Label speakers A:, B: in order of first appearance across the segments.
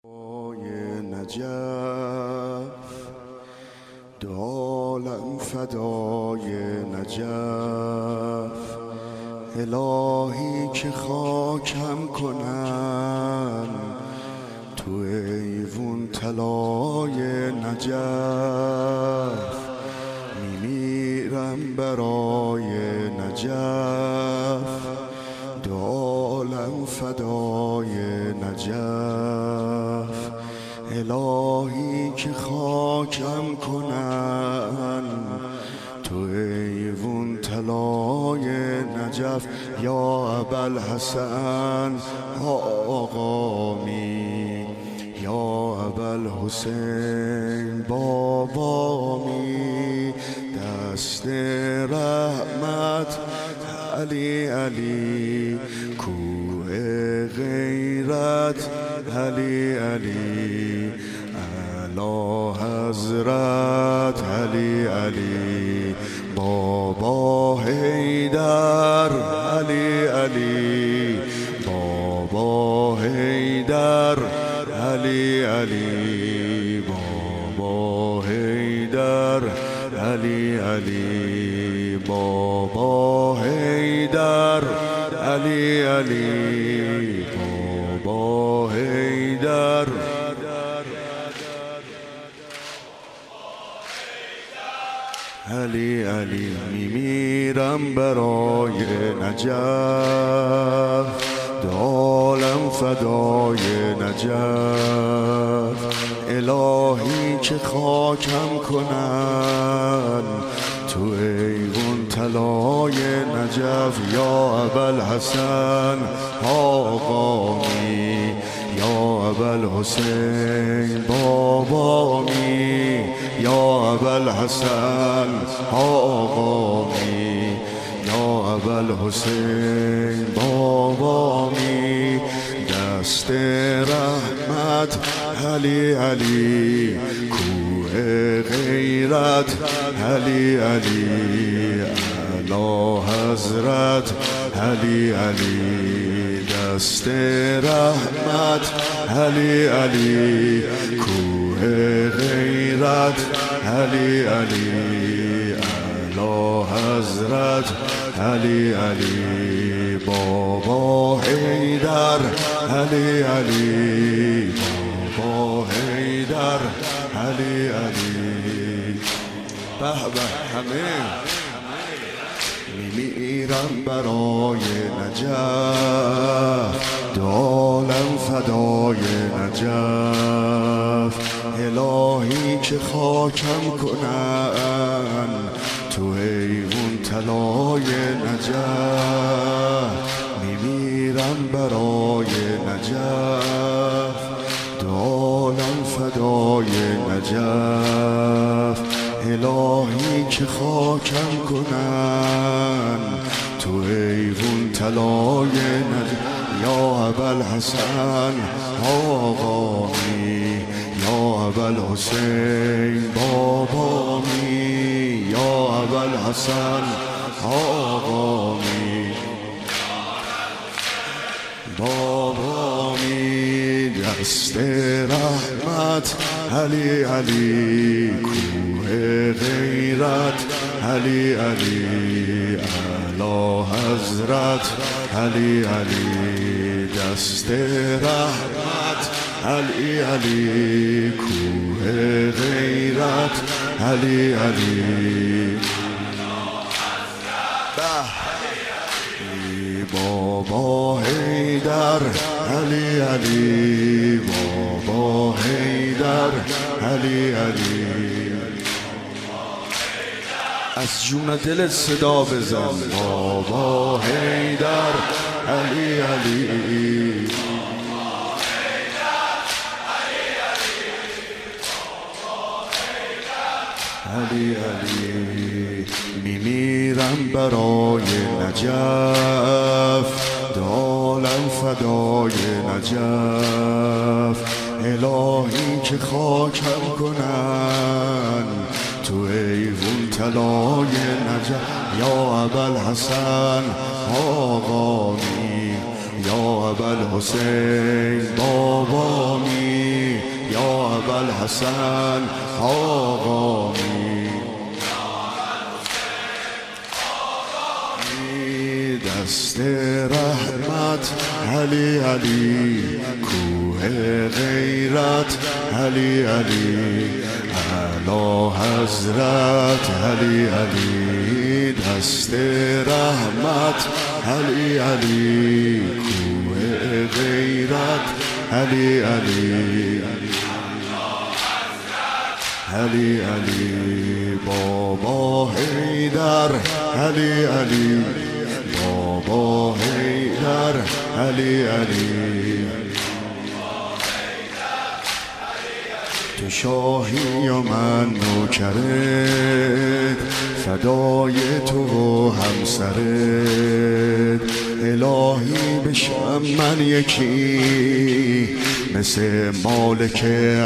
A: نجف دو عالم فدای نجف، الهی که خاکم کنن تو ایوون طلای نجف. میمیرم برای نجف، دو عالم فدای نجف، الهی که خاکم کنن تو ایوون طلای نجف. یا ابوالحسن آقامی، یا ابوالحسین بابامی، دست رحمت علی علی، کوه غیرت علی علی، اعلی حضرت علی علی، بابا حیدر علی علی، بابا حیدر علی علی، بابا حیدر علی علی، بابا حیدر علی علی، بابا حیدر علی علی. میمیرم برای نجف، دو عالم فدای نجف، الهی که خاکم کنن تو ایوون طلای نجف. یا ابوالحسن آقامی، یا ابوالحسین بابامی، یا ابوالحسن آقامی، یا ابوالحسین بابامی، دست رحمت علی علی، کوه غیرت علی علی، اعلی حضرت علی علی، دست رحمت علی علی، کوه غیرت علی علی، اعلی حضرت علی علی، بابا حیدر علی علی، بابا حیدر علی علی. به به همه میمیرم برای نجف، دو عالم فدای نجف، الهی که خاکم کنن تو ایوون طلای نجف. میمیرم برای نجف، دو عالم فدای نجف، الهی که خاکم کنن تو ایوون طلای نجف. یا ابوالحسن آقامی، یا ابوالحسین بابامی، یا ابوالحسن آقامی بابامی، دست رحمت علی علی، کوه غیرت علی علی، اعلی حضرت علی علی، دست رحمت علی علی، کوه غیرت علی علی، بابا حیدر علی علی، بابا حیدر علی علی. از جون دل صدا بزن، بابا حیدر علی علی، علی علی. میمیرم برای نجف، دو عالم فدای نجف، الهی که خاکم کنن تو ایوون طلای نجف. یا ابوالحسن آقامی، یا ابوالحسین بابامی، ابوالحسن آقا دست رحمت علی علی، کوه غیرت علی علی، اعلی حضرت علی علی، دست رحمت علی علی، کوه غیرت علی علی، علی علی، بابا حیدر علی علی، بابا حیدر علی علی، تو شاهی و من نوکرت، فدای تو و همسرت، الهی بشم من یکی مثل مالک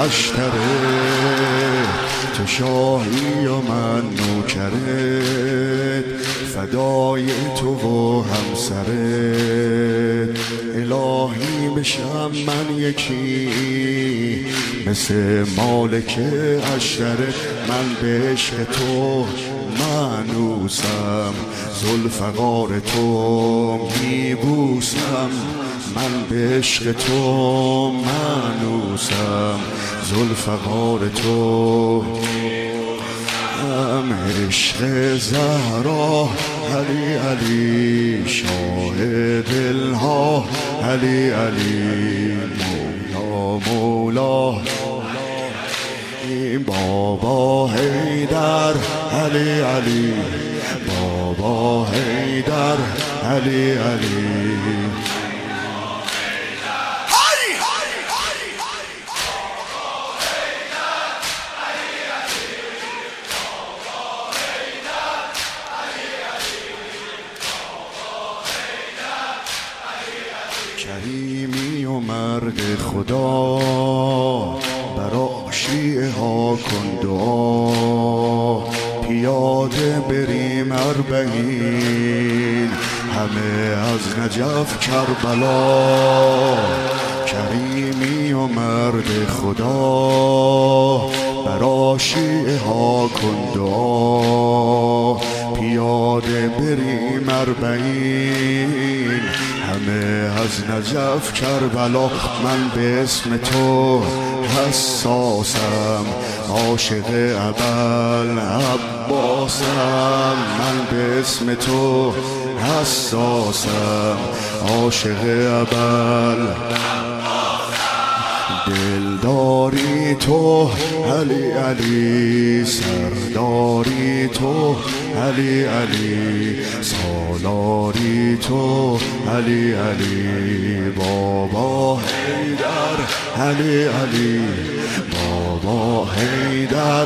A: اشترت، تو شاهی و من نوکرت، فدای تو و همسرت، الهی بشم من یکی مثل مالک اشترت، من به عشق تو مانوسم، ذوالفقار تو میبوسم، من به عشق تو مانوسم، ذوالفقار تو عشق زهرا علی علی، شاه دلها علی علی، مولا مولا، بابا حیدر علی علی، بابا حیدر علی علی، کریمی و مرد خدا، برا شیعه ها کن دعا، پیاده بریم اربعین، همه از نجف کربلا، کریمی و مرد خدا، برا شیعه ها کن دعا، پیاده بریم اربعین، همه از نجف کربلا، من به اسم تو حساسم، عاشق ابوالعباسم، من به اسم تو حساسم، عاشق دلداری تو علی علی، سرداری تو علی علی، سالاری تو علی علی، بابا حیدر علی علی، بابا حیدر،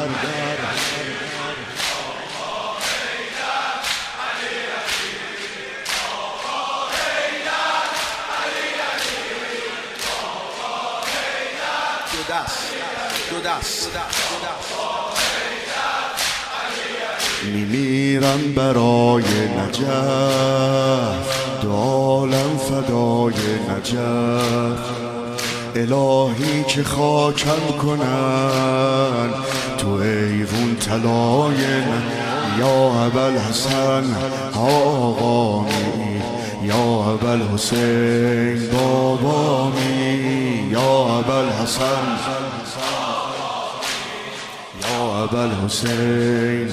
A: میمیرم برای نجف، دو عالم فدای نجف، الهی که خاکم کنن تو ایوون طلای یا ابوالحسن آقامی، یا ابوالحسین بابامی، یا ابوالحسن، یا ابوالحسین،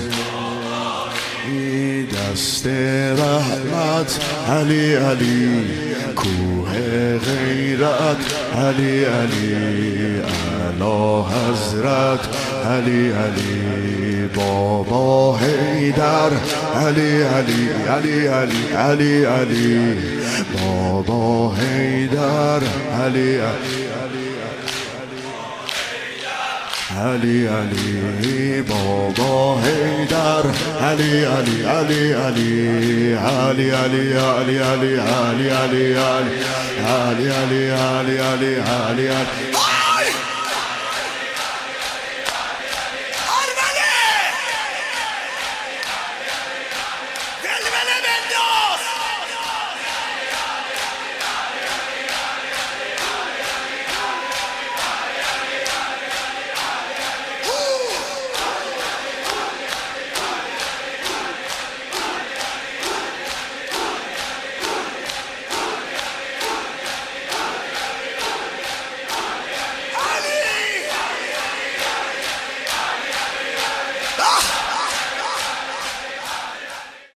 A: دست رحمت علی علی، کوه غیرت علی علی، اعلی حضرت علی علی، بابا حیدر علی علی، علی علی علی علی، بابا حیدر علی علی، علی علی، بابا حیدر علی علی، علی علی، علی علی، علی علی، علی علی، علی علی، علی علی، علی علی، علی